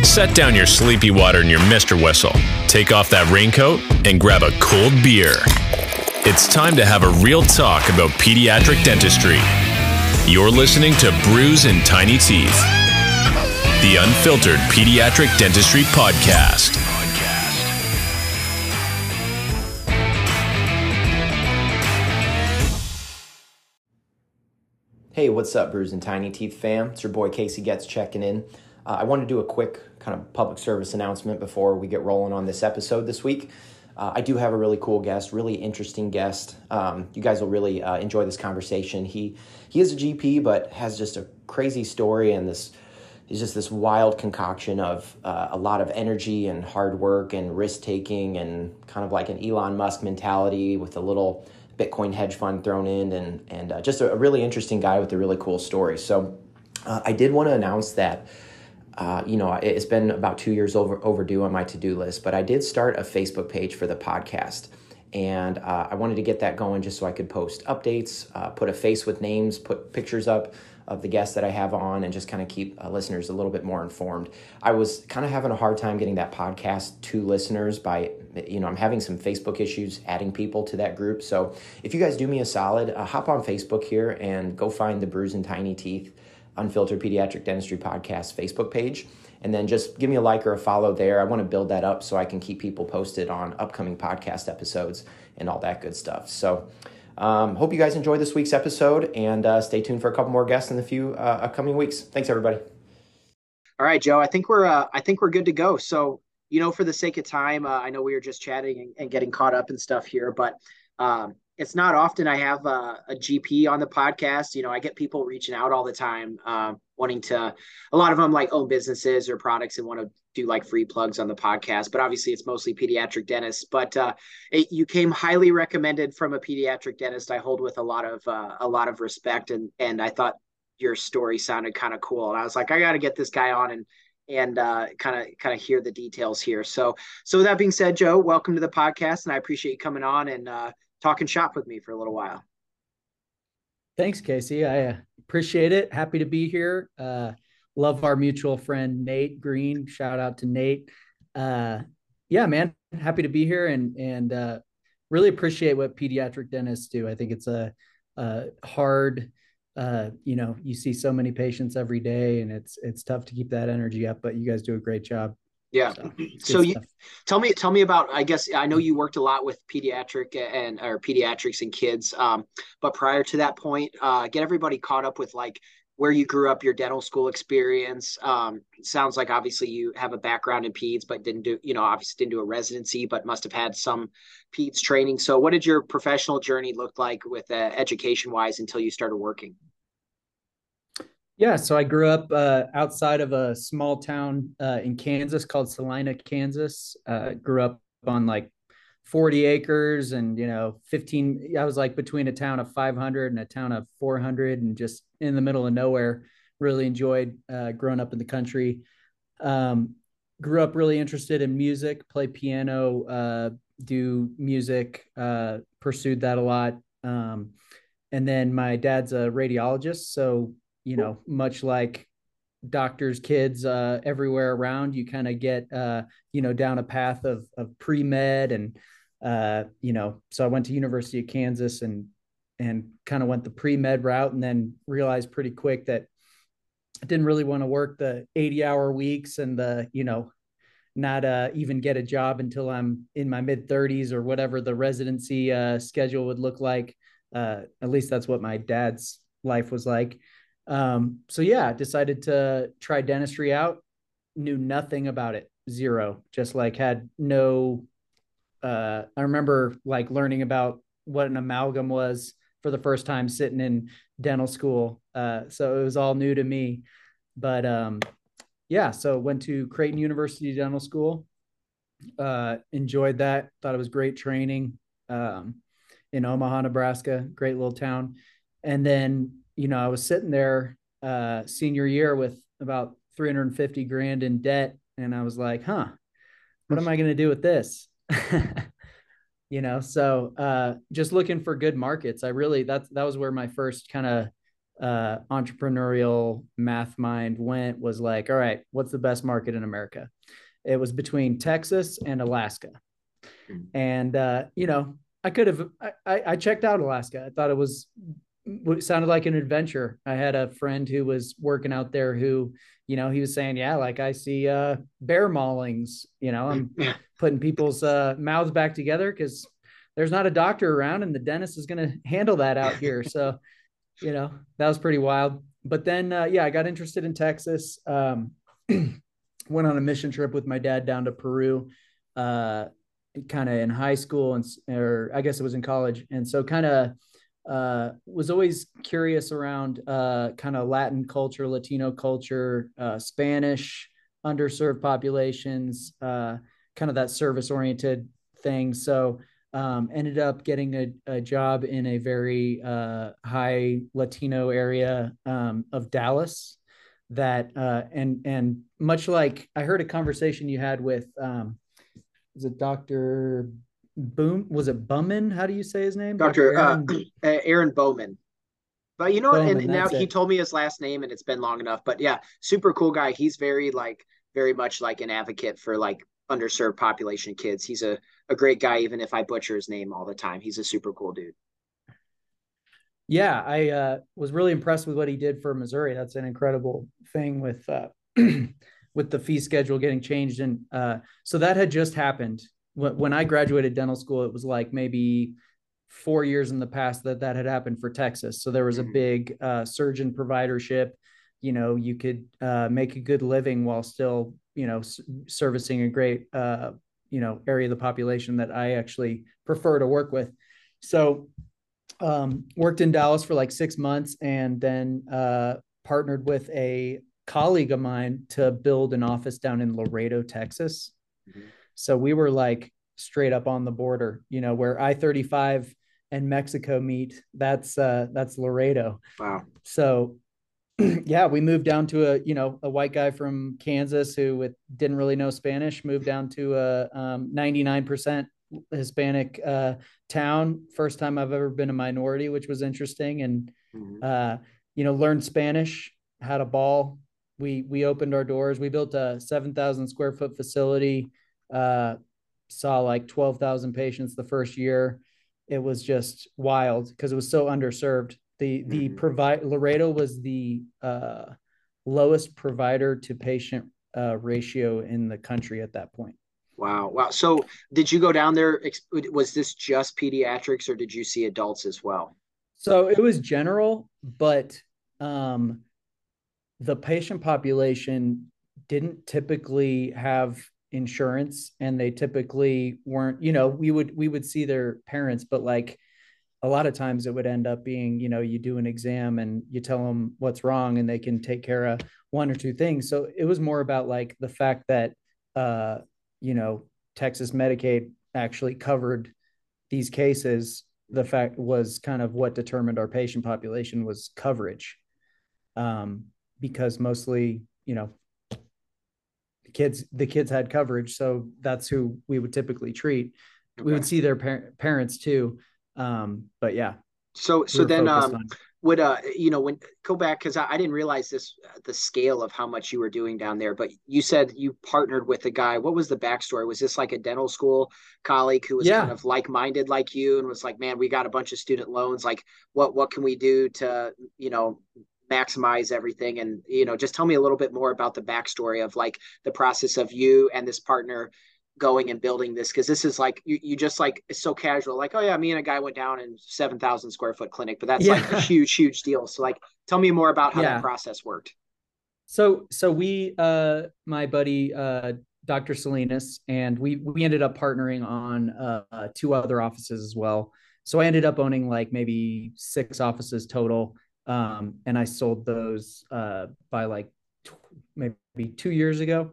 Set down your sleepy water and your Mr. Whistle. Take off that raincoat and grab a cold beer. It's time to have a real talk about pediatric dentistry. You're listening to Brews and Tiny Teeth, the unfiltered pediatric dentistry podcast. Hey, what's up, Brews and Tiny Teeth fam? It's your boy Casey Getz checking in. I want to do a quick kind of public service announcement before we get rolling on this episode this week. I do have a really cool guest, really interesting guest. You guys will really enjoy this conversation. He is a GP, but has just a crazy story, and he's just this wild concoction of a lot of energy and hard work and risk taking, and kind of like an Elon Musk mentality with a little Bitcoin hedge fund thrown in, and just a really interesting guy with a really cool story. So I did want to announce that, it's been about 2 years overdue on my to-do list, but I did start a Facebook page for the podcast. And I wanted to get that going just so I could post updates, put a face with names, put pictures up of the guests that I have on, and just kind of keep listeners a little bit more informed. I was kind of having a hard time getting that podcast to listeners by, I'm having some Facebook issues adding people to that group. So if you guys do me a solid, hop on Facebook here and go find the Brews and Tiny Teeth Unfiltered Pediatric Dentistry Podcast Facebook page. And then just give me a like or a follow there. I want to build that up so I can keep people posted on upcoming podcast episodes and all that good stuff. So hope you guys enjoy this week's episode, and stay tuned for a couple more guests in the few upcoming weeks. Thanks, everybody. All right, Joe, I think we're good to go. So, for the sake of time, I know we were just chatting and getting caught up and stuff here, but it's not often I have a GP on the podcast. I get people reaching out all the time, wanting to, a lot of them like own businesses or products and want to do like free plugs on the podcast, but obviously it's mostly pediatric dentists. But you came highly recommended from a pediatric dentist I hold with a lot of respect, and I thought your story sounded kind of cool, and I was like, I got to get this guy on and kind of hear the details here. So with that being said, Joe, welcome to the podcast, and I appreciate you coming on and talking shop with me for a little while. Thanks, Casey. I appreciate it. Happy to be here. Love our mutual friend, Nate Green. Shout out to Nate. Yeah, man, happy to be here and really appreciate what pediatric dentists do. I think it's a hard, you see so many patients every day, and it's tough to keep that energy up, but you guys do a great job. Yeah. So you tell me about, I guess, I know you worked a lot with pediatrics and kids. But prior to that point, get everybody caught up with like where you grew up, your dental school experience. Sounds like obviously you have a background in peds, but obviously didn't do a residency, but must have had some peds training. So what did your professional journey look like with education wise until you started working? Yeah, so I grew up outside of a small town in Kansas called Salina, Kansas. Grew up on like 40 acres and, 15. I was like between a town of 500 and a town of 400 and just in the middle of nowhere. Really enjoyed growing up in the country. Grew up really interested in music, play piano, do music, pursued that a lot. And then my dad's a radiologist, so much like doctors' kids everywhere around, you kind of get, down a path of pre-med. And, so I went to University of Kansas and kind of went the pre-med route, and then realized pretty quick that I didn't really want to work the 80-hour weeks and not even get a job until I'm in my mid-30s or whatever the residency schedule would look like. At least that's what my dad's life was like. So yeah, decided to try dentistry out, knew nothing about it. Zero, just like had no, I remember like learning about what an amalgam was for the first time sitting in dental school. So it was all new to me, but, yeah, so went to Creighton University Dental School, enjoyed that. Thought it was great training, in Omaha, Nebraska, great little town. And then, I was sitting there senior year with about 350 grand in debt. And I was like, what am I going to do with this? So just looking for good markets. That was where my first kind of entrepreneurial math mind was like, all right, what's the best market in America? It was between Texas and Alaska. And, I could have, I checked out Alaska. I thought it sounded like an adventure. I had a friend who was working out there who, he was saying, yeah, like I see bear maulings, I'm putting people's mouths back together because there's not a doctor around and the dentist is going to handle that out here. So, that was pretty wild. But then, I got interested in Texas. Went on a mission trip with my dad down to Peru, kind of in high school or I guess it was in college. And so kind of was always curious around kind of Latin culture, Latino culture, Spanish, underserved populations, kind of that service oriented thing. So ended up getting a job in a very high Latino area of Dallas that and much like I heard a conversation you had with was it Dr. Boom? Was it Bowman? How do you say his name? Dr. Aaron Bowman. But Bowman, and now he told me his last name and it's been long enough. But yeah, super cool guy. He's very much like an advocate for like underserved population kids. He's a great guy, even if I butcher his name all the time. He's a super cool dude. Yeah, I was really impressed with what he did for Missouri. That's an incredible thing with with the fee schedule getting changed. And so that had just happened. When I graduated dental school, it was like maybe 4 years in the past that had happened for Texas. So there was a big surgeon providership. You could make a good living while still, servicing a great, area of the population that I actually prefer to work with. So worked in Dallas for like 6 months and then partnered with a colleague of mine to build an office down in Laredo, Texas. Mm-hmm. So we were like straight up on the border, where I-35 and Mexico meet. That's Laredo. Wow. So yeah, we moved down to a white guy from Kansas who didn't really know Spanish, moved down to a 99% Hispanic town. First time I've ever been a minority, which was interesting. And, learned Spanish, had a ball. We opened our doors. We built a 7,000 square foot facility, saw like 12,000 patients the first year. It was just wild because it was so underserved. Laredo was the lowest provider to patient ratio in the country at that point. Wow. So did you go down there? Was this just pediatrics or did you see adults as well? So it was general, but the patient population didn't typically have insurance and they typically weren't, we would see their parents, but like a lot of times it would end up being, you do an exam and you tell them what's wrong and they can take care of one or two things. So it was more about like the fact that, Texas Medicaid actually covered these cases. The fact was kind of what determined our patient population was coverage. Because mostly, the kids had coverage. So that's who we would typically treat. Okay. We would see their parents too. But yeah. So then, would when go back, because I didn't realize the scale of how much you were doing down there, but you said you partnered with a guy. What was the backstory? Was this like a dental school colleague who was kind of like-minded like you and was like, man, we got a bunch of student loans, like what can we do to maximize everything? And just tell me a little bit more about the backstory of like the process of you and this partner going and building this, because this is like you just like, it's so casual, like, oh yeah, me and a guy went down in 7,000 square foot clinic, but that's like a huge deal. So like tell me more about how that process worked. So we my buddy Dr. Salinas and we ended up partnering on 2 other offices as well. So I ended up owning like maybe 6 offices total, and I sold those by like maybe 2 years ago.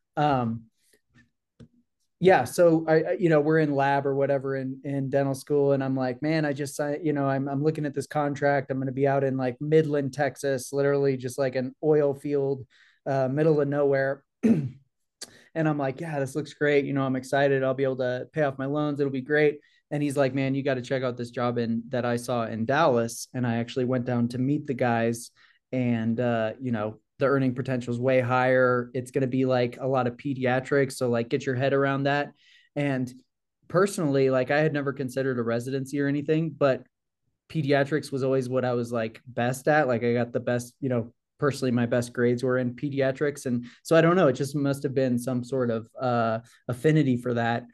So I we're in lab or whatever in dental school, and I'm like, man, I'm looking at this contract. I'm going to be out in like Midland, Texas, literally just like an oil field, middle of nowhere. And I'm like, yeah, this looks great. I'm excited. I'll be able to pay off my loans. It'll be great. And he's like, man, you got to check out this job that I saw in Dallas. And I actually went down to meet the guys, and the earning potential is way higher. It's going to be like a lot of pediatrics. So like get your head around that. And personally, like I had never considered a residency or anything, but pediatrics was always what I was like best at. Like I got the best, personally, my best grades were in pediatrics. And so I don't know, it just must have been some sort of affinity for that.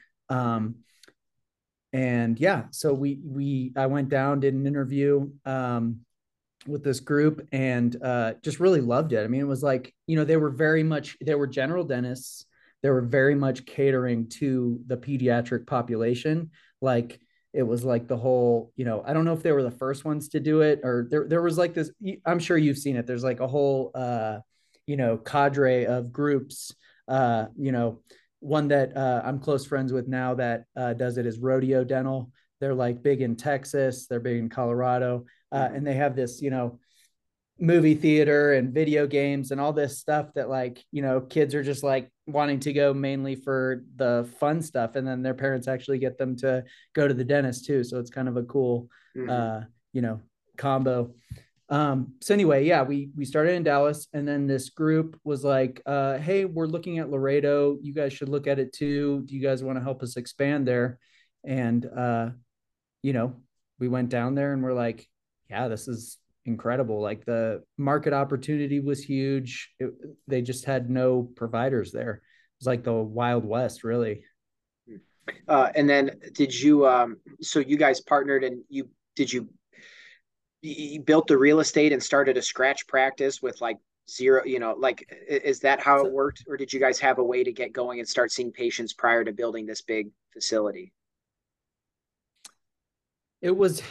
And yeah, so I went down, did an interview with this group, and just really loved it. I mean, it was like, they were general dentists. They were very much catering to the pediatric population. Like it was like the whole, I don't know if they were the first ones to do it, or there was like this, I'm sure you've seen it. There's like a whole, cadre of groups, one that I'm close friends with now that does it is Rodeo Dental. They're like big in Texas. They're big in Colorado. And they have this, movie theater and video games and all this stuff that like, kids are just like wanting to go mainly for the fun stuff. And then their parents actually get them to go to the dentist too. So it's kind of a cool, combo. So anyway, yeah, we started in Dallas, and then this group was like, hey, we're looking at Laredo. You guys should look at it too. Do you guys want to help us expand there? And, we went down there and we're like, yeah, this is incredible. Like the market opportunity was huge. They just had no providers there. It was like the Wild West, really. And then did you, so you guys partnered, and you built the real estate and started a scratch practice with like zero, like, is that how it worked? Or did you guys have a way to get going and start seeing patients prior to building this big facility? It was,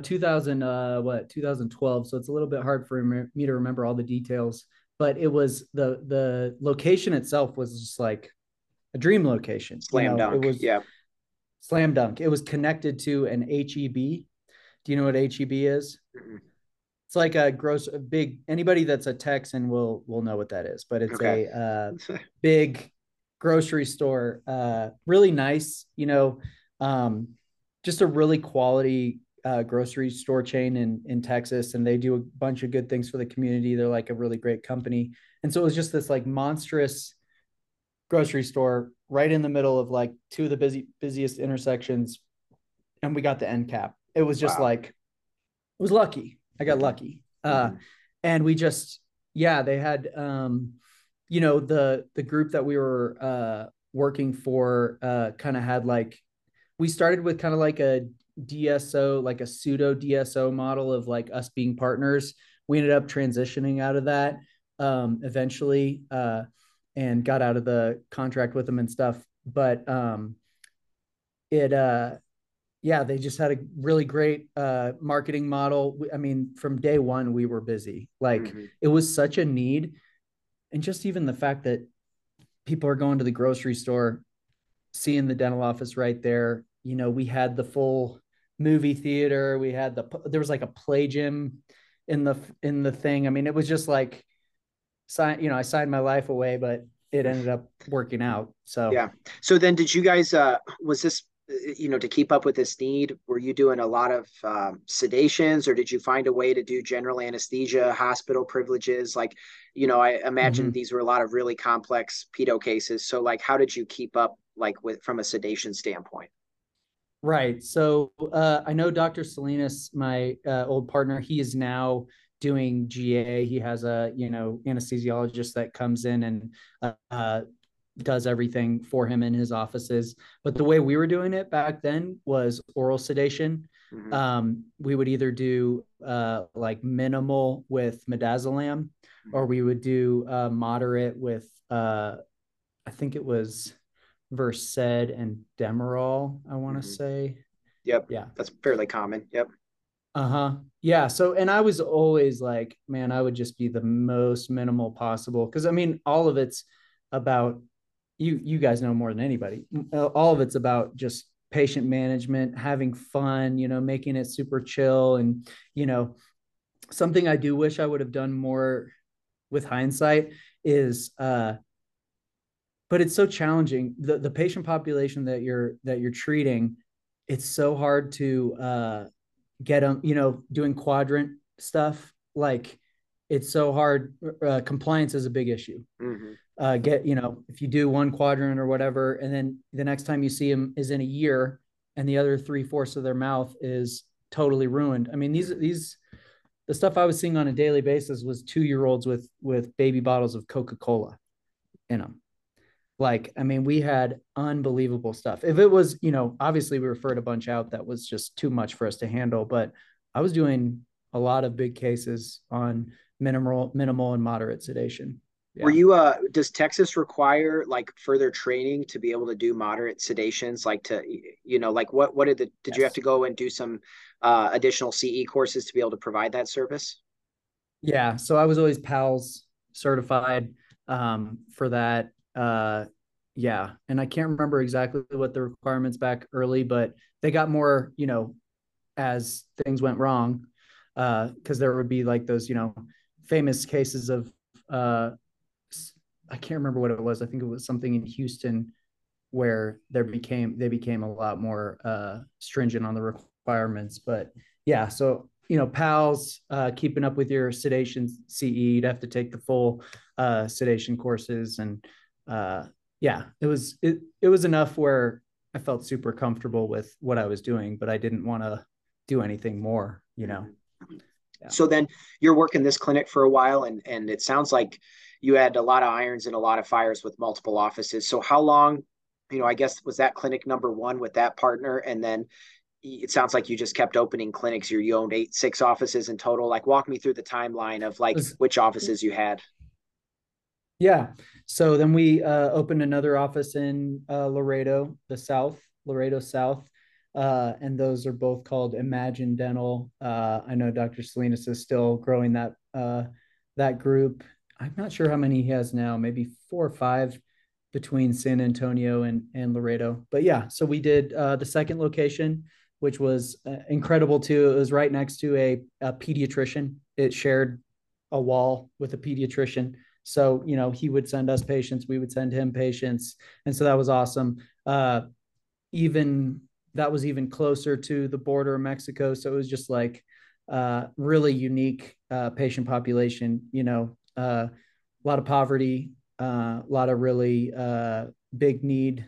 2012. So it's a little bit hard for me to remember all the details, but it was the location itself was just like a dream location. Slam dunk. It was slam dunk. It was connected to an HEB. Do you know what HEB is? Mm-hmm. It's like a big, anybody that's a Texan will know what that is, but it's a big grocery store, really nice, just a really quality grocery store chain in Texas. And they do a bunch of good things for the community. They're like a really great company. And so it was just this like monstrous grocery store right in the middle of like two of the busiest intersections. And we got the end cap. It was just like, it was lucky. I got lucky. And we just, they had, the group that we were working for kind of had like, we started with kind of like a DSO, like a pseudo DSO model of like us being partners. We ended up transitioning out of that eventually and got out of the contract with them and stuff. But they just had a really great marketing model. I mean, from day one, we were busy. Like it was such a need. And just even the fact that people are going to the grocery store, seeing the dental office right there. We had the full movie theater. We had there was like a play gym in the thing. I mean, it was just like, I signed my life away, but it ended up working out. So, yeah. So then did you guys, was this, to keep up with this need, were you doing a lot of sedations, or did you find a way to do general anesthesia, hospital privileges? Like, I imagine these were a lot of really complex pedo cases. So like, how did you keep up like from a sedation standpoint? Right. So I know Dr. Salinas, my old partner, he is now doing GA. He has a, anesthesiologist that comes in and does everything for him in his offices. But the way we were doing it back then was oral sedation. We would either do like minimal with midazolam, or we would do moderate with, I think it was Versed and Demerol, I want to say. Yep. Yeah. That's fairly common. Yep. Yeah. So, and I was always like, man, I would just be the most minimal possible. Cause I mean, all of it's about you guys know more than anybody. All of it's about just patient management, having fun, making it super chill. And, something I do wish I would have done more with hindsight is, but it's so challenging. The patient population that you're treating, it's so hard to get them, doing quadrant stuff. Like it's so hard. Compliance is a big issue. Mm-hmm. If you do one quadrant or whatever, and then the next time you see them is in a year and the other 3/4 of their mouth is totally ruined. I mean, the stuff I was seeing on a daily basis was 2-year-olds with baby bottles of Coca-Cola in them. Like, I mean, we had unbelievable stuff. If it was, obviously we referred a bunch out that was just too much for us to handle, but I was doing a lot of big cases on minimal and moderate sedation. Were Yeah. you does Texas require like further training to be able to do moderate sedations? Like like what did you have Yes. to go and do some additional CE courses to be able to provide that service? Yeah. So I was always PALS certified for that. Yeah. And I can't remember exactly what the requirements back early, but they got more, as things went wrong. Because there would be like those, famous cases of I can't remember what it was. I think it was something in Houston where they became a lot more stringent on the requirements. But yeah, so PALS, keeping up with your sedation CE, you'd have to take the full sedation courses, and yeah, it was enough where I felt super comfortable with what I was doing, but I didn't want to do anything more. Yeah. So then you're working this clinic for a while, and it sounds like you had a lot of irons and a lot of fires with multiple offices. So how long, I guess, was that clinic number one with that partner? And then it sounds like you just kept opening clinics. You owned 6 offices in total. Like, walk me through the timeline of like which offices you had. Yeah. So then we opened another office in Laredo South. And those are both called Imagine Dental. I know Dr. Salinas is still growing that group. I'm not sure how many he has now, maybe 4 or 5 between San Antonio and Laredo. But yeah, so we did the second location, which was incredible too. It was right next to a pediatrician. It shared a wall with a pediatrician. So, he would send us patients, we would send him patients. And so that was awesome. Even that was even closer to the border of Mexico. So it was just like really unique patient population, a lot of poverty, a lot of really big need.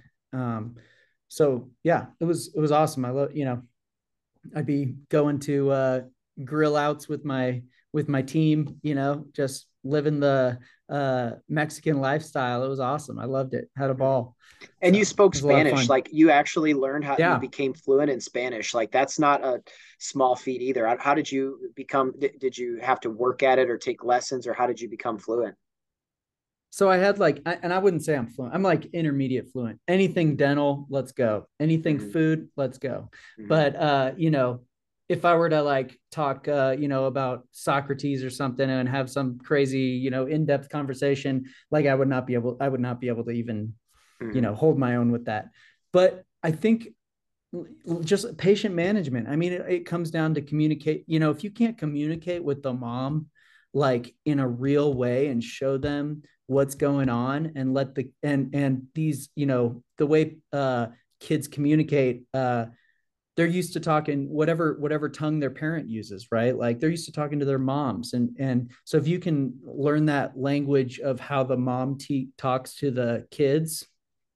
So yeah, it was awesome. I love, I'd be going to grill outs with my team, just living the Mexican lifestyle. It was awesome. I loved it. Had a ball. And So you spoke it was a lot of Spanish, fun. like you actually learned how you Yeah. became fluent in Spanish. Like that's not a small feat either. How did you become, did you have to work at it or take lessons, or how did you become fluent? So I had and I wouldn't say I'm fluent. I'm like intermediate fluent. Anything dental, let's go. Anything Mm-hmm. food, let's go. Mm-hmm. But if I were to like talk, about Socrates or something and have some crazy, in-depth conversation, like I would not be able to even, Mm-hmm. hold my own with that. But I think just patient management. I mean, it comes down to communicate. If you can't communicate with the mom, like in a real way and show them what's going on and let and these, the way kids communicate, they're used to talking whatever tongue their parent uses, right? Like they're used to talking to their moms, and so if you can learn that language of how the mom talks to the kids,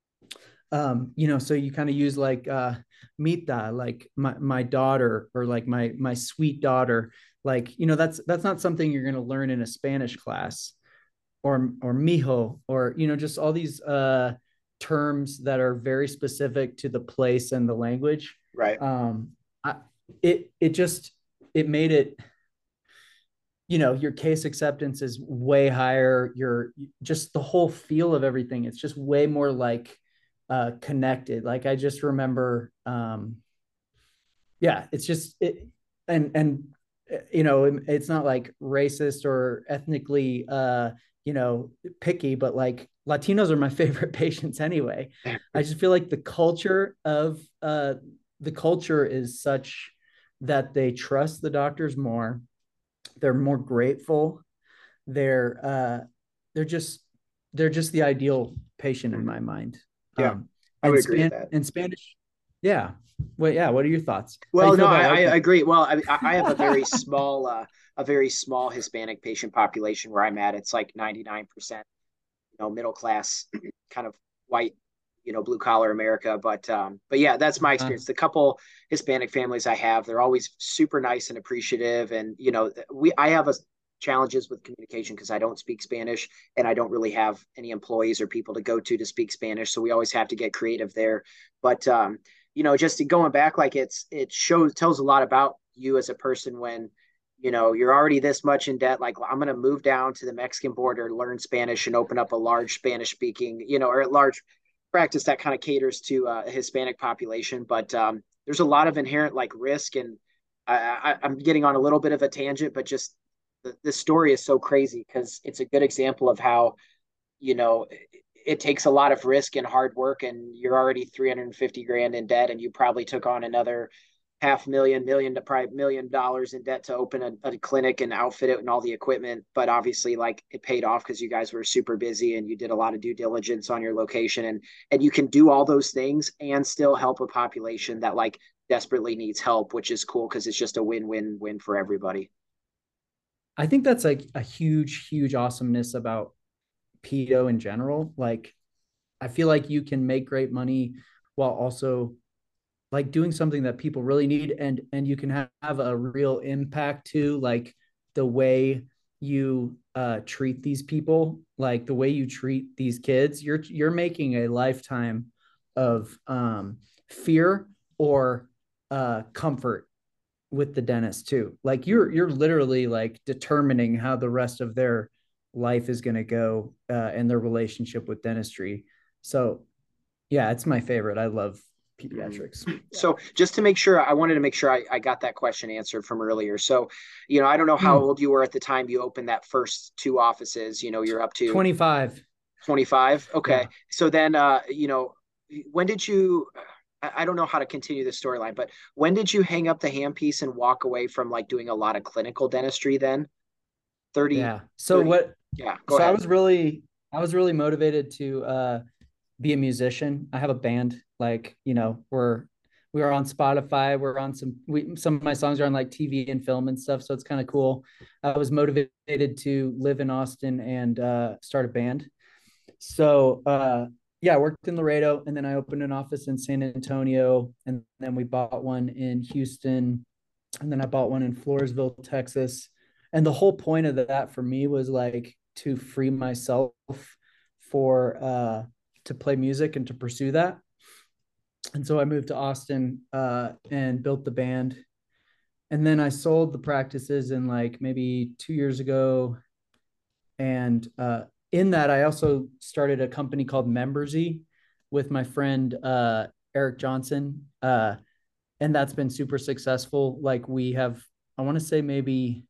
so you kind of use like Mita, like my daughter, or like my sweet daughter. Like, that's not something you're going to learn in a Spanish class, or mijo, or just all these terms that are very specific to the place and the language. Right. I, it made it, your case acceptance is way higher. Your just the whole feel of everything. It's just way more like connected. Like I just remember, yeah, it's just and it's not like racist or ethnically picky, but like Latinos are my favorite patients anyway. I just feel like the culture is such that they trust the doctors more. They're more grateful. They're uh they're just the ideal patient in my mind. Yeah, I And would agree with that. Spanish Yeah. Well, yeah. What are your thoughts? How do you Well, feel no, about I white people? agree. Well, I have a very small Hispanic patient population where I'm at. It's like 99%, middle class, kind of white, blue collar America. But yeah, that's my Uh, experience. The couple Hispanic families I have, they're always super nice and appreciative. And I have a challenges with communication because I don't speak Spanish and I don't really have any employees or people to go to speak Spanish. So we always have to get creative there. But just going back, like it shows tells a lot about you as a person when you're already this much in debt. Like, I'm going to move down to the Mexican border, learn Spanish, and open up a large Spanish speaking, or a large practice that kind of caters to a Hispanic population. But there's a lot of inherent like risk. And I'm getting on a little bit of a tangent, but just the story is so crazy because it's a good example of how, you know, it takes a lot of risk and hard work, and you're already 350 grand in debt, and you probably took on another half million to probably $1 million in debt to open a clinic and outfit it and all the equipment. But obviously, like, it paid off because you guys were super busy and you did a lot of due diligence on your location, and you can do all those things and still help a population that like desperately needs help, which is cool because it's just a win-win-win for everybody. I think that's like a huge, huge awesomeness about pedo in general. Like, I feel like you can make great money while also like doing something that people really need, and you can have a real impact to like the way you treat these people, like the way you treat these kids. You're making a lifetime of fear or comfort with the dentist too. Like you're literally like determining how the rest of their life is going to go and their relationship with dentistry. So yeah, it's my favorite. I love Mhm. pediatrics. Yeah. So just to make sure, I wanted to make sure I got that question answered from earlier. So, I don't know how Hmm. old you were at the time you opened that first two offices. You're up to 25. 25. Okay. Yeah. So then, when did you, I don't know how to continue the storyline, but when did you hang up the handpiece and walk away from like doing a lot of clinical dentistry then? 30, Yeah. So 30. what Yeah, go so ahead. I was really motivated to be a musician. I have a band. Like, we are on Spotify. We're on some of my songs are on like TV and film and stuff. So it's kind of cool. I was motivated to live in Austin and start a band. So yeah, I worked in Laredo, and then I opened an office in San Antonio, and then we bought one in Houston, and then I bought one in Floresville, Texas. And the whole point of that for me was like to free myself for to play music and to pursue that. And so I moved to Austin and built the band. And then I sold the practices in like maybe 2 years ago. And in that, I also started a company called Membersy with my friend Eric Johnson. And that's been super successful. Like, we have, I want to say maybe,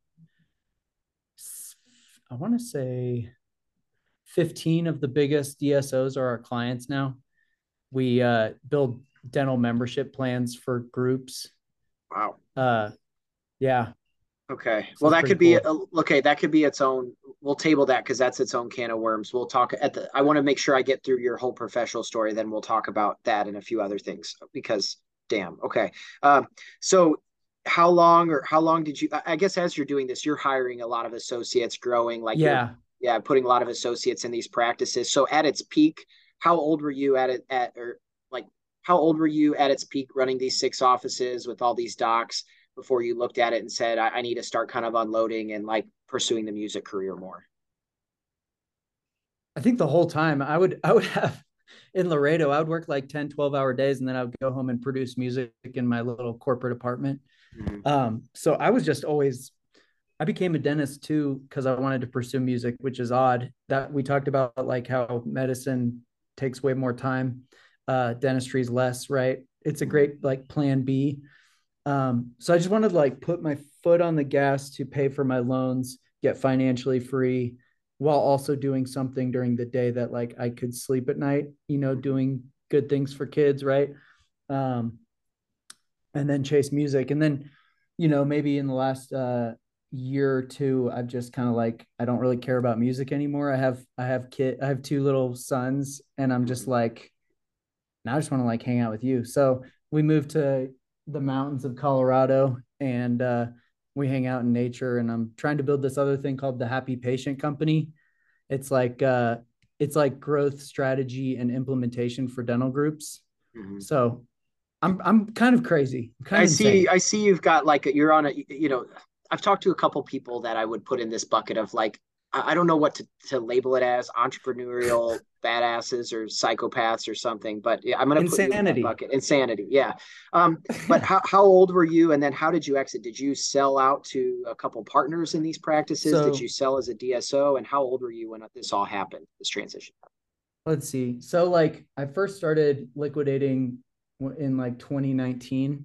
I want to say 15 of the biggest DSOs are our clients now. We build dental membership plans for groups. Wow. Uh, yeah, Okay. so Well, it's that pretty could be cool. okay. That could be its own. We'll table that because that's its own can of worms. We'll talk I want to make sure I get through your whole professional story. Then we'll talk about that and a few other things because, damn. Okay. Um, so how long did you? I guess as you're doing this, you're hiring a lot of associates, growing like you're, Yeah. yeah, putting a lot of associates in these practices. So at its peak, how old were you at it at or like how old were you at its peak running these six offices with all these docs? Before you looked at it and said, I need to start kind of unloading and like pursuing the music career more? I think the whole time I would have in Laredo, I would work like 10, 12 hour days, and then I would go home and produce music in my little corporate apartment. Mm-hmm. So I was just always, I became a dentist too because I wanted to pursue music, which is odd that we talked about like how medicine takes way more time, dentistry is less, right? It's a great like plan B. So I just wanted to like put my foot on the gas to pay for my loans, get financially free, while also doing something during the day that like I could sleep at night, doing good things for kids, right? Um, and then chase music. And then, maybe in the last year or two, I've just kind of like I don't really care about music anymore. I have two little sons, and I'm just like, now I just want to like hang out with you. So we moved to the mountains of Colorado, and we hang out in nature. And I'm trying to build this other thing called the Happy Patient Company. It's like growth strategy and implementation for dental groups. Mm-hmm. So I'm kind of crazy. I see you've got like you're on I've talked to a couple people that I would put in this bucket of like, I don't know what to label it as, entrepreneurial badasses or psychopaths or something, but yeah, I'm going to put you in that bucket. Insanity. Yeah. But how old were you? And then how did you exit? Did you sell out to a couple partners in these practices? Did you sell as a DSO? And how old were you when this all happened, this transition? Let's see. So like I first started liquidating in like 2019.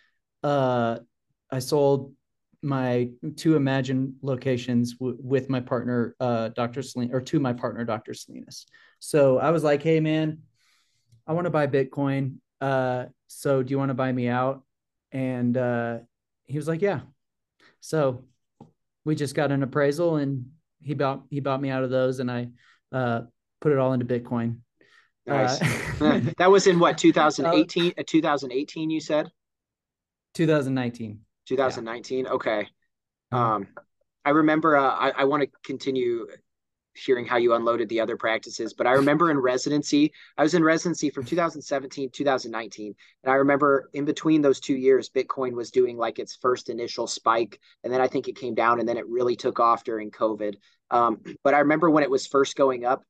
I sold my 2 Imagine locations with my partner, Dr. Salinas, or to my partner, Dr. Salinas. So I was like, hey man, I want to buy Bitcoin. So do you want to buy me out? And he was like, yeah. So we just got an appraisal, and he bought me out of those, and I put it all into Bitcoin. Nice. That was in what, 2018? 2018, you said? 2019. 2019. Yeah. Okay. I remember, I want to continue hearing how you unloaded the other practices, but I remember I was in residency from 2017, 2019. And I remember in between those 2 years, Bitcoin was doing like its first initial spike. And then I think it came down, and then it really took off during COVID. But I remember when it was first going up,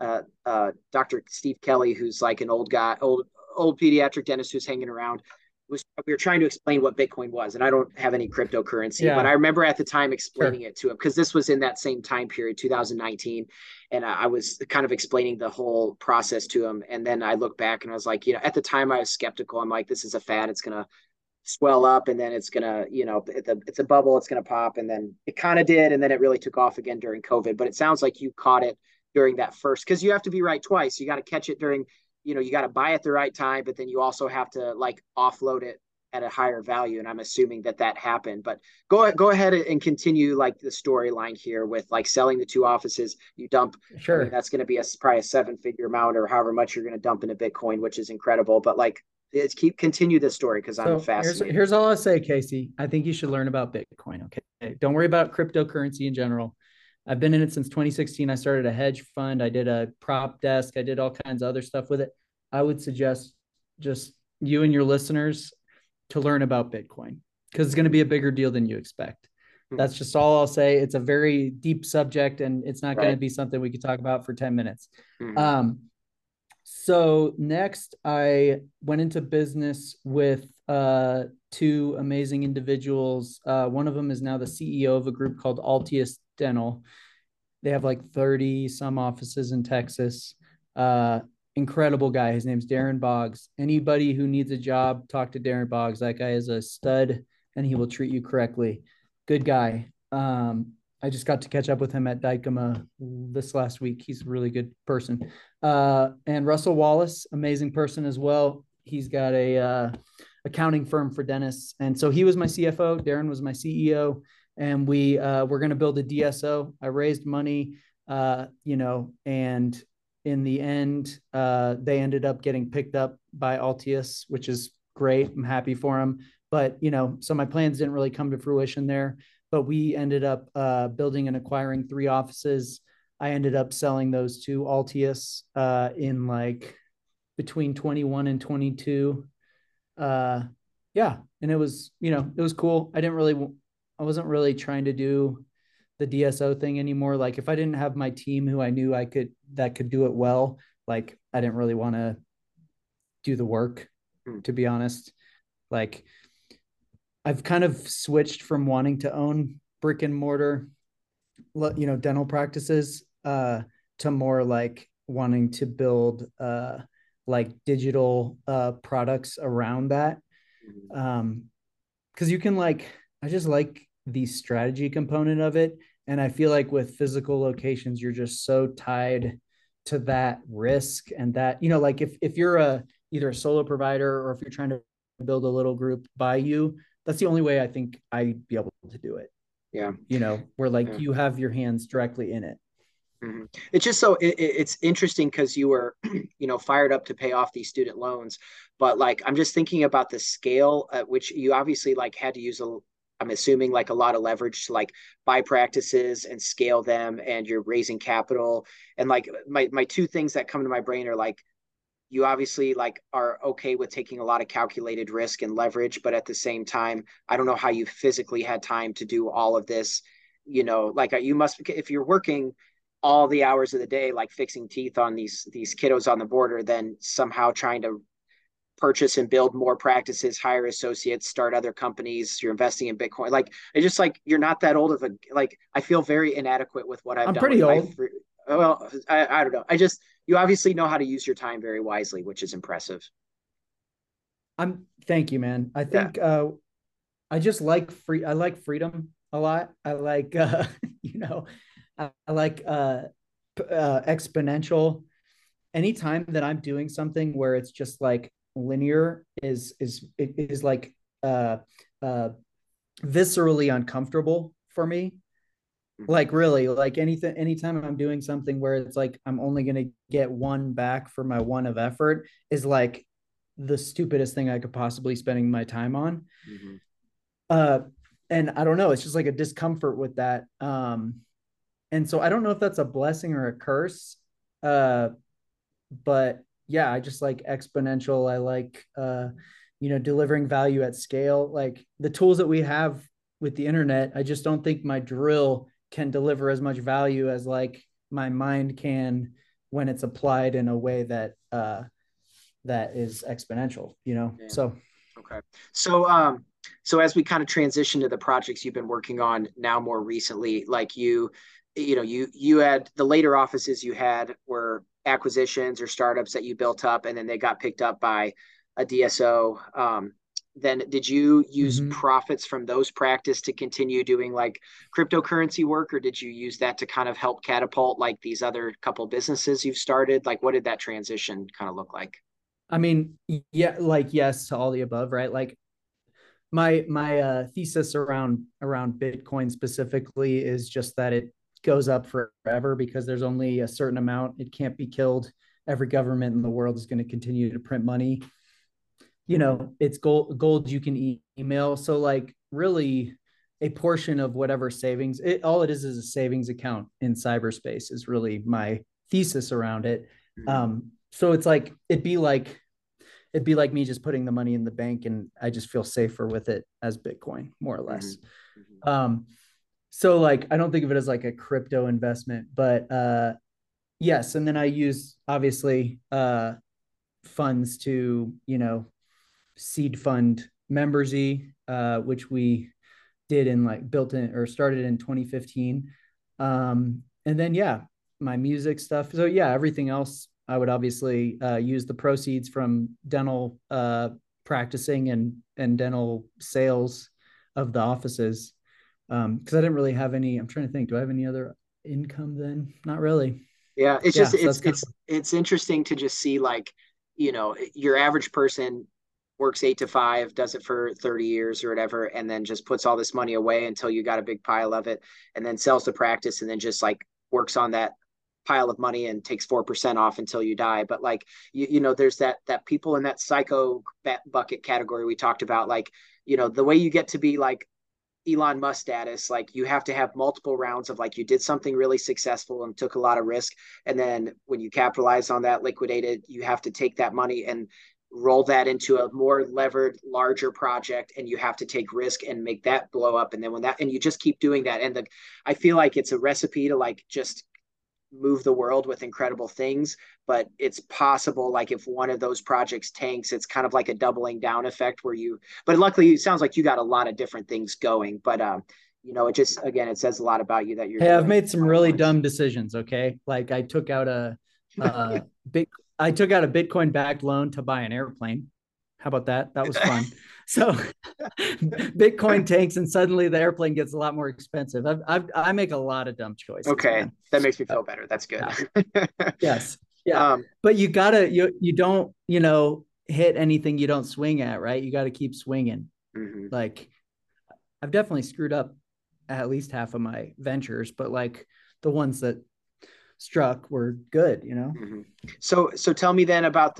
Dr. Steve Kelly, who's like an old pediatric dentist who's hanging around, we were trying to explain what Bitcoin was, and I don't have any cryptocurrency, but I remember at the time explaining it to him, because this was in that same time period, 2019. And I was kind of explaining the whole process to him. And then I look back and I was like, at the time I was skeptical. I'm like, this is a fad. It's going to swell up, and then it's going to, it's a bubble. It's going to pop. And then it kind of did. And then it really took off again during COVID. But it sounds like you caught it during that first, because you have to be right twice. You got to catch it during, you got to buy at the right time, but then you also have to like offload it at a higher value. And I'm assuming that happened, but go ahead and continue like the storyline here with like selling the 2 offices. You dump, sure. I mean, that's going to be probably a 7-figure amount or however much you're going to dump into Bitcoin, which is incredible. But like, continue this story, because I'm fascinated. Here's all I'll say, Casey. I think you should learn about Bitcoin. Okay. Don't worry about cryptocurrency in general. I've been in it since 2016. I started a hedge fund. I did a prop desk. I did all kinds of other stuff with it. I would suggest just you and your listeners to learn about Bitcoin, because it's going to be a bigger deal than you expect. That's just all I'll say. It's a very deep subject, and it's not going to be something we could talk about for 10 minutes. So next I went into business with 2 amazing individuals. One of them is now the CEO of a group called Altius Dental. They have like 30 some offices in Texas. Incredible guy. His name's Darren Boggs. Anybody who needs a job, talk to Darren Boggs. That guy is a stud, and he will treat you correctly. Good guy. I just got to catch up with him at Dykema this last week. He's a really good person. And Russell Wallace, amazing person as well. He's got a accounting firm for dentists. And so he was my CFO. Darren was my CEO. And we were going to build a DSO. I raised money, and in the end, they ended up getting picked up by Altius, which is great. I'm happy for them. But, so my plans didn't really come to fruition there. But we ended up building and acquiring 3 offices. I ended up selling those to Altius in like between 21 and 22. And it was, it was cool. I wasn't really trying to do the DSO thing anymore. Like if I didn't have my team who I knew that could do it well, like I didn't really want to do the work, to be honest. Like I've kind of switched from wanting to own brick and mortar, dental practices, to more like wanting to build like digital products around that. Cause you can I just like the strategy component of it. And I feel like with physical locations, you're just so tied to that risk, and that, like if you're either a solo provider, or if you're trying to build a little group by you, that's the only way I think I'd be able to do it. Yeah. Where you have your hands directly in it. Mhm. It's just so it's interesting because you were, fired up to pay off these student loans, but like I'm just thinking about the scale at which you obviously like had to use I'm assuming like a lot of leverage to like buy practices and scale them, and you're raising capital. And like my two things that come to my brain are like you obviously like are okay with taking a lot of calculated risk and leverage, but at the same time, I don't know how you physically had time to do all of this. Like you must, if you're working all the hours of the day, like fixing teeth on these kiddos on the border, then somehow trying to purchase and build more practices, hire associates, start other companies. You're investing in Bitcoin. Like it's just like you're not that old of a like. I feel very inadequate with what I've I'm done with pretty my. old. Well, I don't know. You obviously know how to use your time very wisely, which is impressive. Thank you, man. I Yeah. think I just like I like freedom a lot. I like you know, I like exponential. Anytime that I'm doing something where it's just like linear is like uh uh viscerally uncomfortable for me. Like really, like anytime I'm doing something where it's like I'm only gonna get one back for my one of effort is like the stupidest thing I could possibly spending my time on. Mm-hmm. Uh and I don't know, it's just like a discomfort with that. And so I don't know if that's a blessing or a curse. Uh but yeah, I just like exponential. I like delivering value at scale. Like the tools that we have with the internet, I just don't think my drill can deliver as much value as like my mind can when it's applied in a way that is exponential. Yeah. So Okay. So as we kind of transition to the projects you've been working on now more recently, like you had the later offices you had were acquisitions or startups that you built up, and then they got picked up by a DSO. Then did you use mhm. profits from those practice to continue doing like cryptocurrency work, or did you use that to kind of help catapult like these other couple businesses you've started? Like, what did that transition kind of look like? I mean, yeah, like yes to all the above, right? Like my thesis around Bitcoin specifically is just that it goes up forever because there's only a certain amount. It can't be killed. Every government in the world is going to continue to print money. It's gold you can email. So like really a portion of whatever savings, all it is a savings account in cyberspace is really my thesis around it. Mm-hmm. So it's like it'd be like me just putting the money in the bank and I just feel safer with it as Bitcoin, more or less. Mm-hmm. Um, so like I don't think of it as like a crypto investment, but yes. And then I use obviously funds to, seed fund Membersy, which we did in like built in or started in 2015. And then yeah, my music stuff. So yeah, everything else I would obviously use the proceeds from dental practicing and dental sales of the offices. Because I didn't really have any. I'm trying to think. Do I have any other income then? Not really. Yeah, it's just Yeah, so that's kind of it's interesting to just see like, your average person works 8 to 5, does it for 30 years or whatever, and then just puts all this money away until you got a big pile of it, and then sells the practice, and then just like works on that pile of money and takes 4% off until you die. But like there's that people in that psycho bucket category we talked about, like, the way you get to be like Elon Musk status, like you have to have multiple rounds of like you did something really successful and took a lot of risk. And then when you capitalize on that, liquidated, you have to take that money and roll that into a more levered, larger project, and you have to take risk and make that blow up. And then and you just keep doing that. And I feel like it's a recipe to like just move the world with incredible things, but it's possible like if one of those projects tanks, it's kind of like a doubling down effect but luckily it sounds like you got a lot of different things going. But it just, again, it says a lot about you that you're Hey, I've doing made some really dumb decisions. Okay, like uh big I took out a Bitcoin backed loan to buy an airplane. How about that? That was fun. So Bitcoin tanks, and suddenly the airplane gets a lot more expensive. I make a lot of dumb choices, okay, man. that makes me feel better. That's good. Yeah. Yes, yeah. um But you don't hit anything you don't swing at, right? You got to keep swinging. mhm. Like I've definitely screwed up at least half of my ventures, but like the ones that struck were good, Mm-hmm. So tell me then about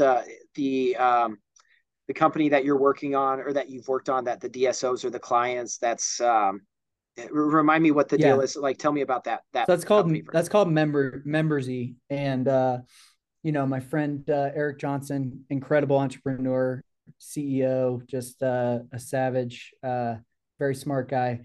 the company that you're working on or that you've worked on, that the DSOs or the clients. That's remind me what the deal Yeah. is. Like, tell me about that So that's company called first. that's called Membersy. And my friend Eric Johnson, incredible entrepreneur, CEO, just a savage, very smart guy.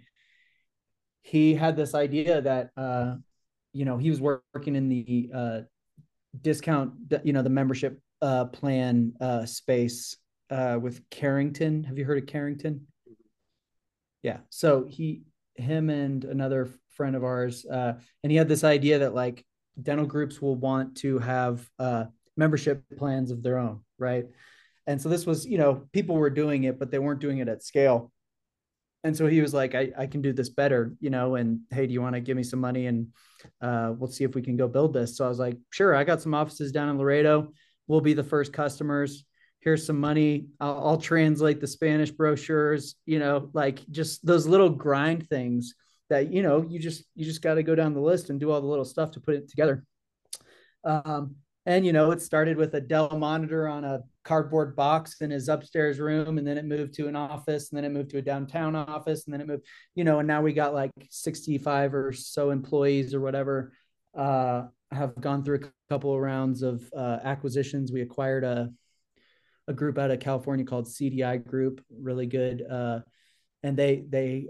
He had this idea that he was working in the discount, the membership plan space with Carrington. Have you heard of Carrington? Yeah. So him and another friend of ours, and he had this idea that like dental groups will want to have membership plans of their own, right? And so this was, people were doing it, but they weren't doing it at scale. And so he was like, I can do this better, and hey, do you want to give me some money and we'll see if we can go build this. So I was like, sure, I got some offices down in Laredo. We'll be the first customers. Here's some money. I'll translate the Spanish brochures, like just those little grind things that, you just got to go down the list and do all the little stuff to put it together. And, it started with a Dell monitor on a cardboard box in his upstairs room. And then it moved to an office, and then it moved to a downtown office. And then it moved, and now we got like 65 or so employees or whatever, have gone through a couple of rounds of acquisitions. We acquired a group out of California called CDI Group, really good. And they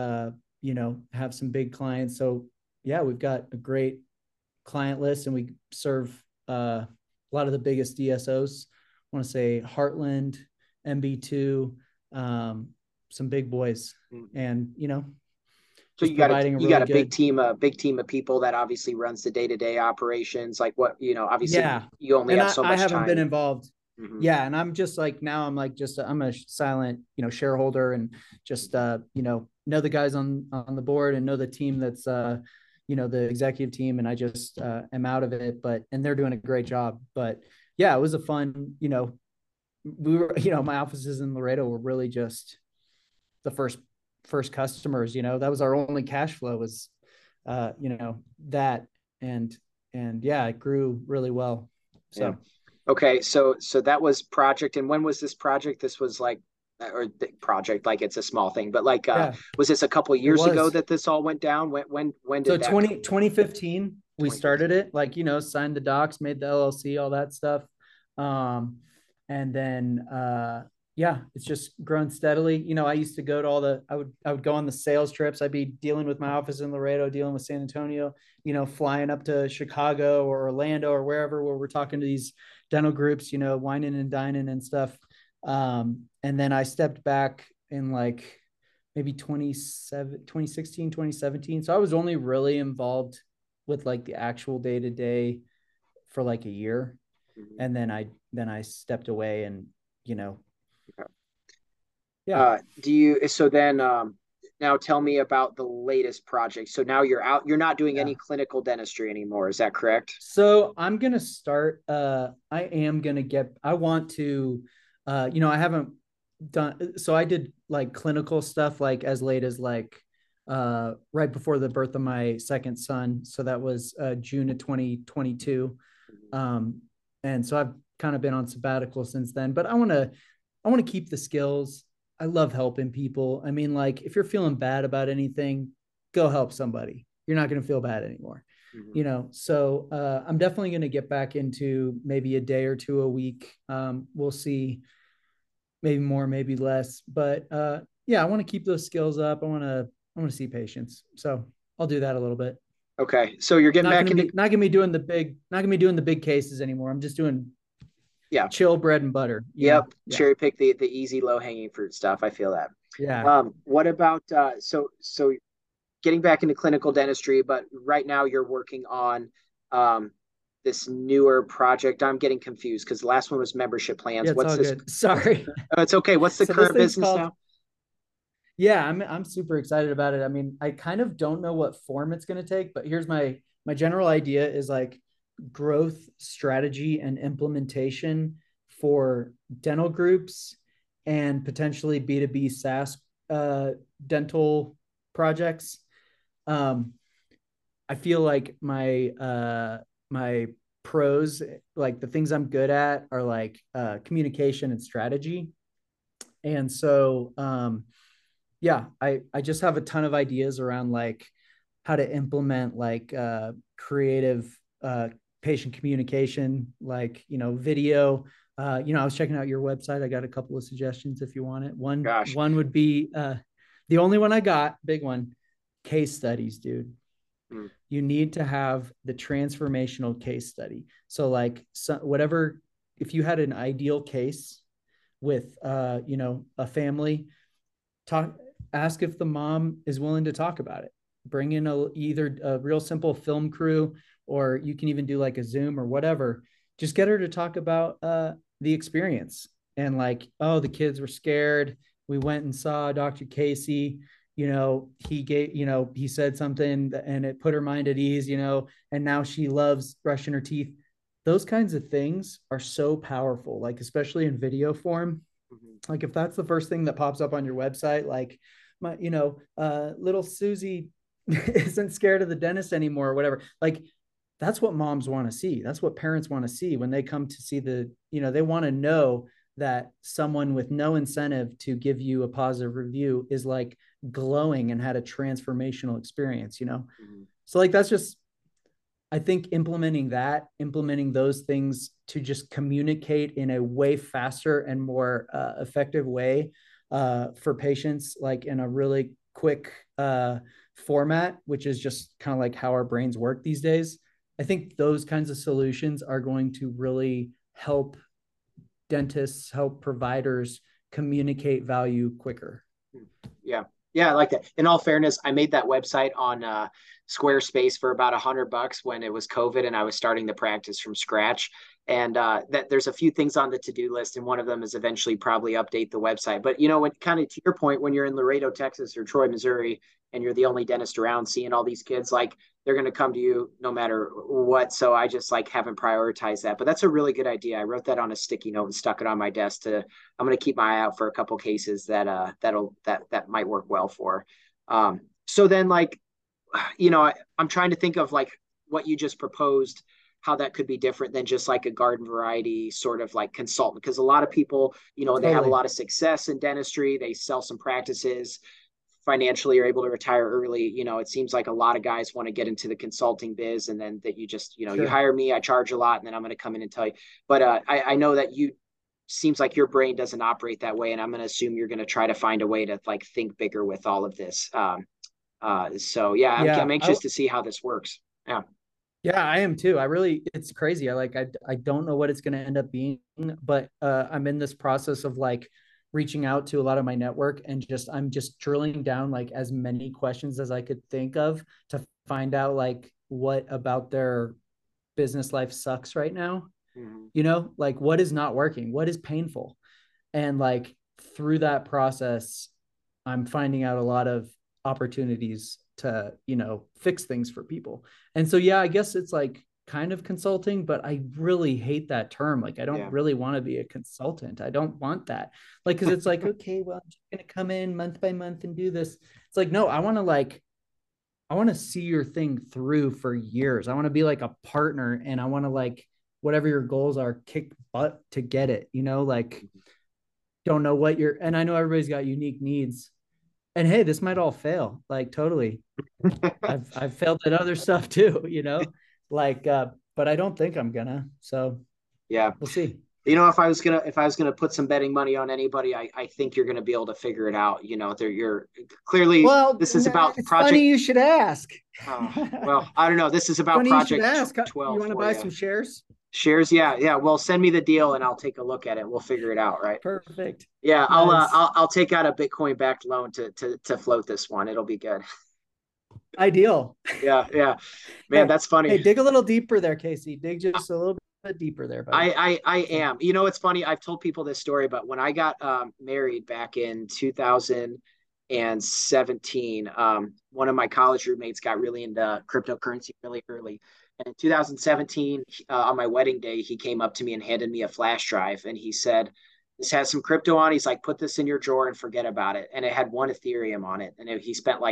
have some big clients. So yeah, we've got a great client list, and we serve a lot of the biggest DSOs. I want to say Heartland, MB2, some big boys, and so you got a big team of people that obviously runs the day-to-day operations. Like what, obviously you only have so much time. I haven't been involved. Mm-hmm. Yeah. And I'm just like, now I'm like, I'm a silent, shareholder, and just, know the guys on the board and know the team that's, the executive team. And I just am out of it, and they're doing a great job. But yeah, it was a fun, we were, my offices in Laredo were really just the first customers, that was our only cash flow was, that. And yeah, it grew really well. So. Yeah. Okay. So that was project. And when was this project? This was like, or the project, like it's a small thing, but like, was this a couple of years ago that this all went down? When did so that 2015, we started it, like, signed the docs, made the LLC, all that stuff. And then, it's just grown steadily. I used to go to I would go on the sales trips. I'd be dealing with my office in Laredo, dealing with San Antonio, flying up to Chicago or Orlando or wherever, where we're talking to these dental groups, whining and dining and stuff. And then I stepped back in like maybe 2016, 2017. So I was only really involved with like the actual day-to-day for like a year. Mm-hmm. And then I stepped away and, Okay. Yeah. Now tell me about the latest project. So now you're not doing any clinical dentistry anymore. Is that correct? So I'm going to start, I want to, I haven't done, so I did like clinical stuff, like as late as like, right before the birth of my second son. So that was, June of 2022. And so I've kind of been on sabbatical since then, but I want to keep the skills. I love helping people. I mean, like if you're feeling bad about anything, go help somebody. You're not going to feel bad anymore. Mm-hmm. So I'm definitely going to get back into maybe a day or two a week. We'll see, maybe more, maybe less, but I want to keep those skills up. I want to see patients. So I'll do that a little bit. Okay. So you're getting not going to be doing the big cases anymore. I'm just doing chill bread and butter. Yep. Cherry pick the easy, low hanging fruit stuff. I feel that. Yeah. What about, so getting back into clinical dentistry, but right now you're working on, this newer project. I'm getting confused because the last one was membership plans. Yeah, what's this? Good. Sorry. It's okay. What's the current business now? Yeah, I'm super excited about it. I mean, I kind of don't know what form it's going to take, but here's my general idea is like growth strategy and implementation for dental groups and potentially B2B SaaS dental projects. I feel like my my pros, like the things I'm good at are like communication and strategy. And so yeah, I just have a ton of ideas around like how to implement like creative patient communication, like, you know, video. I was checking out your website. I got a couple of suggestions if you want it. Gosh. One would be the only one I got, big one, case studies, dude. Hmm. You need to have the transformational case study. So like whatever, if you had an ideal case with a family, talk, ask if the mom is willing to talk about it. Bring in either a real simple film crew, or you can even do like a Zoom or whatever. Just get her to talk about the experience, and like, oh, the kids were scared. We went and saw Dr. Casey. He said something and it put her mind at ease, and now she loves brushing her teeth. Those kinds of things are so powerful, like especially in video form. Mm-hmm. Like if that's the first thing that pops up on your website, like little Susie isn't scared of the dentist anymore or whatever. Like that's what moms want to see. That's what parents want to see when they come to see they want to know that someone with no incentive to give you a positive review is like glowing and had a transformational experience. Mm-hmm. So like, that's just, I think implementing those things to just communicate in a way faster and more effective way for patients, like in a really quick format, which is just kind of like how our brains work these days. I think those kinds of solutions are going to really help dentists, help providers communicate value quicker. Yeah. Yeah, I like that. In all fairness, I made that website on Squarespace for about $100 when it was COVID and I was starting the practice from scratch. And that there's a few things on the to-do list, and one of them is eventually probably update the website. But when kind of to your point, when you're in Laredo, Texas, or Troy, Missouri, and you're the only dentist around, seeing all these kids, like they're going to come to you no matter what. So I just like haven't prioritized that. But that's a really good idea. I wrote that on a sticky note and stuck it on my desk. I'm going to keep my eye out for a couple cases that might work well for. So then, like, I'm trying to think of like what you just proposed, how that could be different than just like a garden variety sort of like consultant. Because a lot of people, they have a lot of success in dentistry. They sell some practices, financially are able to retire early. It seems like a lot of guys want to get into the consulting biz, and then that you just, Sure. You hire me, I charge a lot, and then I'm going to come in and tell you. But I know that seems like your brain doesn't operate that way, and I'm going to assume you're going to try to find a way to like think bigger with all of this. So yeah, I'm anxious to see how this works. Yeah. Yeah, I am too. It's crazy. I don't know what it's going to end up being, but I'm in this process of like reaching out to a lot of my network, and I'm just drilling down like as many questions as I could think of to find out like what about their business life sucks right now. Mm-hmm. Like what is not working, what is painful. And like through that process, I'm finding out a lot of opportunities to, fix things for people. And so, yeah, I guess it's like kind of consulting, but I really hate that term. Like, I don't really want to be a consultant. I don't want that. Like, cause it's like, okay, well, I'm just going to come in month by month and do this. It's like, no, I want to see your thing through for years. I want to be like a partner, and I want to like, whatever your goals are, kick butt to get it, like don't know what and I know everybody's got unique needs, and hey, this might all fail. Like totally. I've failed at other stuff too, like, but I don't think I'm gonna, so yeah, we'll see. If I was gonna put some betting money on anybody, I think you're gonna be able to figure it out. You're clearly, well, this is about it's project. Funny you should ask. Well, I don't know. This is about funny project you should ask. 12. You want to buy some shares? Shares? Yeah. Well, send me the deal and I'll take a look at it. We'll figure it out. Right. Perfect. Yeah. Nice. I'll take out a Bitcoin backed loan to float this one. It'll be good. Ideal. Yeah. Man, that's funny. Hey, dig a little deeper there, Casey. Dig just a little bit deeper there, buddy. I am. It's funny. I've told people this story, but when I got married back in 2017, one of my college roommates got really into cryptocurrency really early. And in 2017, on my wedding day, he came up to me and handed me a flash drive, and he said, "This has some crypto on." He's like, "Put this in your drawer and forget about it." And it had 1 Ethereum on it, and he spent like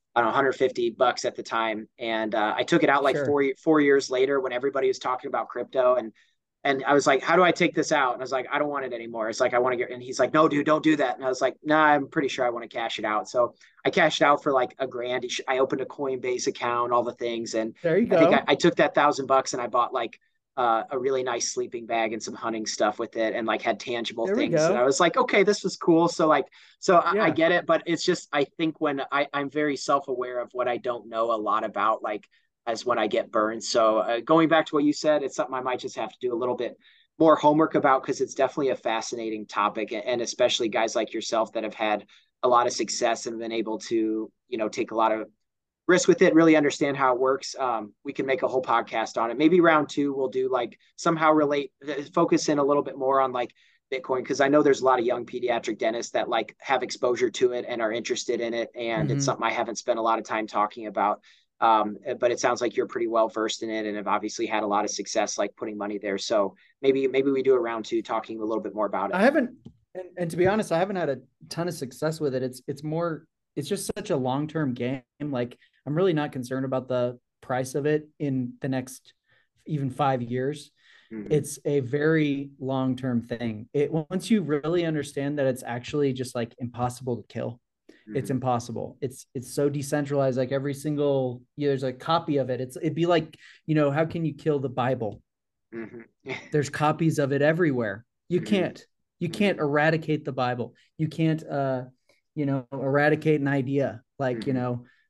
I don't know, $150 at the time. And I took it out like Sure. 4 years later when everybody was talking about crypto. And I was like, how do I take this out? And I was like, I don't want it anymore. It's like, I want to get, and he's like, no, dude, don't do that. And I was like, nah, I'm pretty sure I want to cash it out. So I cashed out for like $1,000. I opened a Coinbase account, all the things. And There you I think go. I took that $1,000 and I bought like a really nice sleeping bag and some hunting stuff with it, and like had tangible There we things. And I go. was like, okay, this was cool. So like, I Yeah. get it, but it's just, I think when I'm very self-aware of what I don't know a lot about, like, as when I get burned. So going back to what you said, it's something I might just have to do a little bit more homework about, because it's definitely a fascinating topic, and especially guys like yourself that have had a lot of success and been able to, take a lot of risk with it, really understand how it works. We can make a whole podcast on it. Maybe round two, we'll do like somehow focus in a little bit more on like Bitcoin, because I know there's a lot of young pediatric dentists that like have exposure to it and are interested in it. And it's Hmm. something I haven't spent a lot of time talking about. But it sounds like you're pretty well versed in it and have obviously had a lot of success like putting money there. So maybe we do a round two talking a little bit more about it. I haven't, and to be honest, I haven't had a ton of success with it. It's more, it's just such a long-term game. Like I'm really not concerned about the price of it in the next even 5 years. Mm-hmm. It's a very long-term thing. It once you really understand that it's actually just like impossible to kill. It's Mm-hmm. impossible. It's so decentralized. Like every single, there's a copy of it. It'd be like, how can you kill the Bible? Mm-hmm. There's copies of it everywhere. You Mm-hmm. can't. You can't eradicate the Bible. You can't eradicate an idea. Like, Mm-hmm.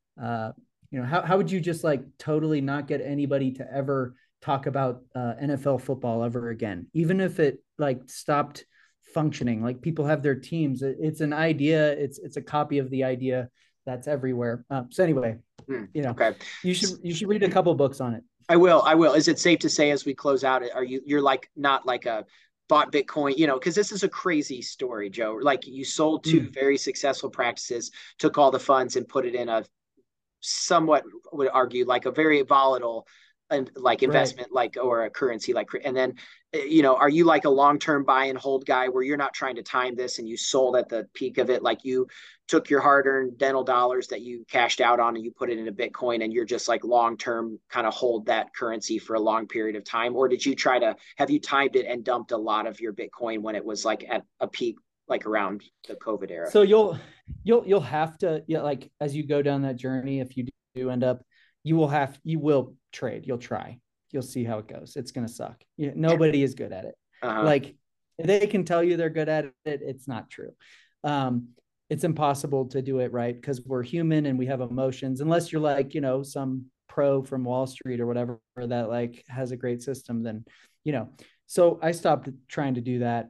how would you just like totally not get anybody to ever talk about NFL football ever again, even if it like stopped functioning? Like people have their teams. It's an idea. It's a copy of the idea that's everywhere. So anyway, Okay. you should read a couple books on it. I will. Is it safe to say as we close out, you're like not like a bought Bitcoin, because this is a crazy story, Joe. Like you sold two Mm, very successful practices, took all the funds and put it in a somewhat, would argue, like a very volatile and like right. investment, like, or a currency, like, and then are you like a long-term buy and hold guy where you're not trying to time this and you sold at the peak of it, like you took your hard-earned dental dollars that you cashed out on and you put it into Bitcoin, and you're just like long-term kind of hold that currency for a long period of time? Or did you have you timed it and dumped a lot of your Bitcoin when it was like at a peak, like around the COVID era? So you'll have to, yeah, like as you go down that journey, if you do end up, you will trade. You'll try. You'll see how it goes. It's gonna suck. Nobody is good at it. Uh-huh. Like they can tell you they're good at it. It's not true. Um, it's impossible to do it right because we're human and we have emotions. Unless you're like, some pro from Wall Street or whatever that like has a great system, then, you know. So I stopped trying to do that.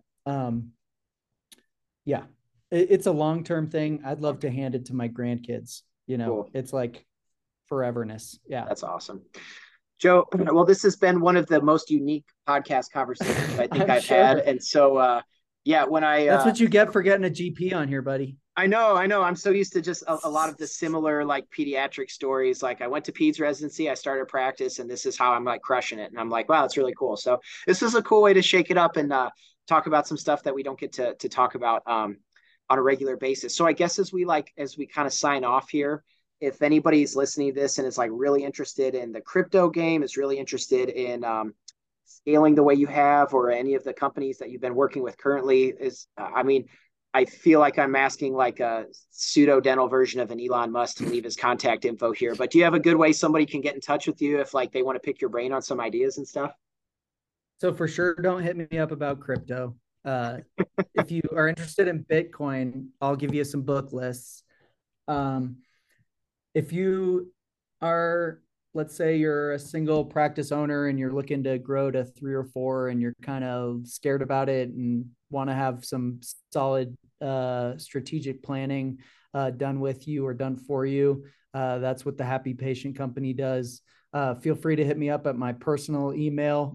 Yeah, it's a long-term thing. I'd love to hand it to my grandkids. Cool. It's like foreverness. Yeah. That's awesome. Joe, well, this has been one of the most unique podcast conversations I think I'm I've had. sure. And so, yeah, when That's what you get for getting a GP on here, buddy. I know, I'm so used to just a lot of the similar like pediatric stories. Like I went to peds residency, I started practice, and this is how I'm like crushing it. And I'm like, wow, it's really cool. So this is a cool way to shake it up and talk about some stuff that we don't get to talk about on a regular basis. So I guess as we kind of sign off here, if anybody's listening to this and is like really interested in the crypto game, is really interested in scaling the way you have, or any of the companies that you've been working with currently, I mean, I feel like I'm asking like a pseudo dental version of an Elon Musk to leave his contact info here, but do you have a good way somebody can get in touch with you if like they want to pick your brain on some ideas and stuff? So for sure, don't hit me up about crypto. Uh, if you are interested in Bitcoin, I'll give you some book lists. Um, if you are, let's say you're a single practice owner and you're looking to grow to 3 or 4 and you're kind of scared about it and want to have some solid strategic planning done with you or done for you, that's what the Happy Patient Company does. Feel free to hit me up at my personal email,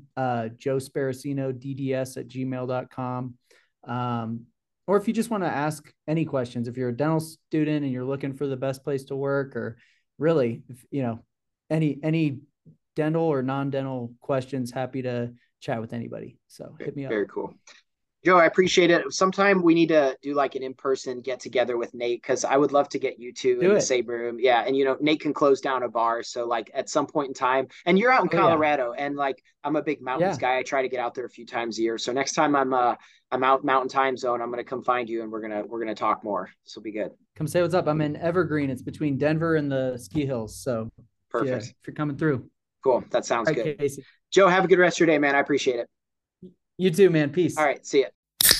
joesparacino@gmail.com. Or if you just want to ask any questions, if you're a dental student and you're looking for the best place to work, or really, any dental or non-dental questions, happy to chat with anybody. So hit me up. Very cool. Joe, I appreciate it. Sometime we need to do like an in-person get together with Nate, because I would love to get you two in the same room. Yeah. And, Nate can close down a bar. So like at some point in time, and you're out in Colorado, and like, I'm a big mountains guy. I try to get out there a few times a year. So next time I'm out mountain time zone, I'm going to come find you, and we're going to talk more. This will be good. Come say what's up. I'm in Evergreen. It's between Denver and the ski hills. So perfect. If you're coming through. Cool. That sounds good. Casey. Joe, have a good rest of your day, man. I appreciate it. You too, man. Peace. All right. See ya.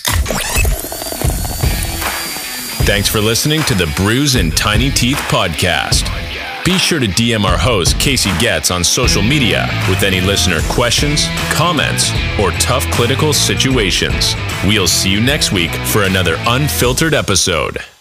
Thanks for listening to the Brews and Tiny Teeth podcast. Be sure to DM our host, Casey Getz, on social media with any listener questions, comments, or tough political situations. We'll see you next week for another unfiltered episode.